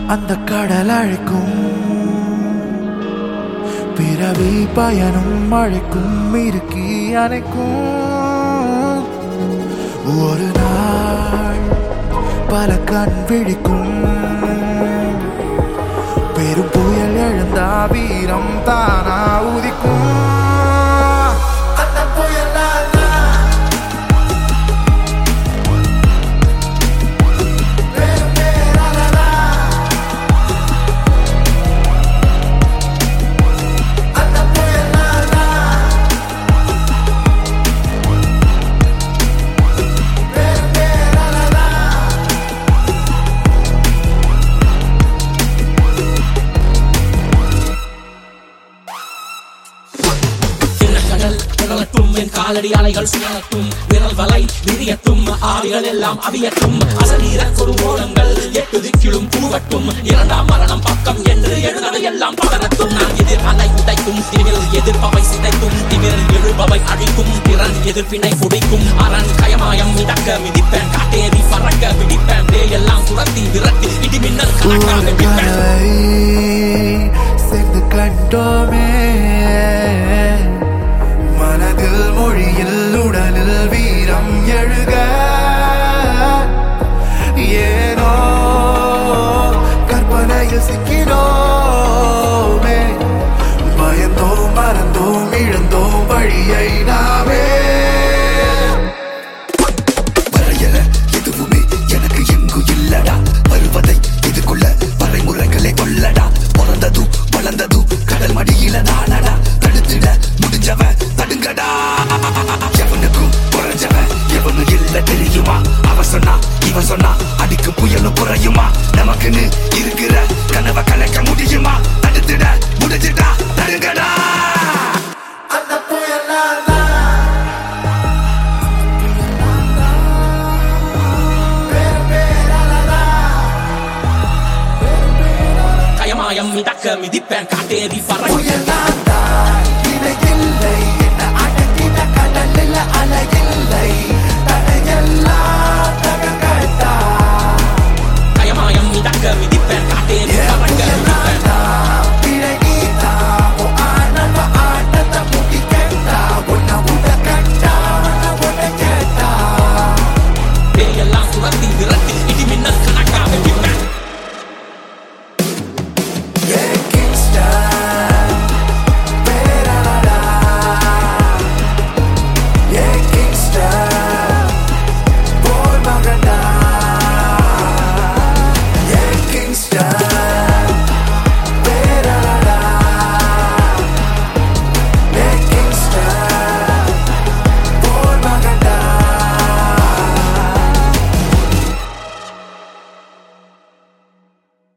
அந்த கடல் அழைக்கும் பிறவி பயனும் அழைக்கும் இறுக்கி அணைக்கும் ஒரு நாள் பல கண் விழிக்கும் பெரும் புயல் எழுந்தா வீரம் தானா உதிக்கும் அந்த புயல் காலடி அலைகள் சுழலட்டும் விரல் வலை விரியட்டும் ஆவிகள் எல்லாம் அவியட்டும் அசரீர குறுவோளங்கள் எட்டு திக்கிலும் பூவட்டும் இரண்டாம் மரணம் பக்கம் என்று எழுதவை எல்லாம் பகரட்டும் நான் எதிர் அலை உடைக்கும் திமிரில் எதிர்ப்பவை சிதைக்கும் திமிரில் எழுபவை அழிக்கும் திறன் எதிர்ப்பினை புடிக்கும் அரண் கயமாயம் மிதக்க மிதிப்பேன் காட்டேறி பறக்க பிடிப்பேன் எல்லாம் துரத்தி விரட்டி இடி மின்னல் கணக்காக சேர்ந்து கண்டோமே மனதில் மொழியில் உடலில் வீரம் எழுக ஏனோ கற்பனையில் சிக்கினோமே பயந்தோம் மறந்தோம் இழந்தோம் வழியை நாமே வரையல எதுவுமே எனக்கு எங்கு இல்லடா வருவதை எதிர்கொள்ள வரைமுறைகளை கொள்ளடா பிறந்ததும் வளர்ந்ததும் கடல் மடியில நானடா தடுத்திட முடிஞ்சவன் தடுங்கடா எவனுக்கும் குறைஞ்சவன் எவனும் இல்ல தெரியுமா அவன் சொன்னா இவன் சொன்னா அடிக்கும் புயலும் குறையுமா நமக்குன்னு இருக்கிற கனவை கலைக்க முடியுமா தடுத்திட முடிஞ்சிட்டா தடுங்கடா அந்த புயல் கயமாயம் மிதக்க மிதிப்பேன் காட்டேறி பறக்க இல்லை என்ன அடக்கின கடலில் அலையில்லை தடையெல்லாம் தகர்த்தா கயமாயம் மிதக்க மிதிப்பேன் காட்டேறி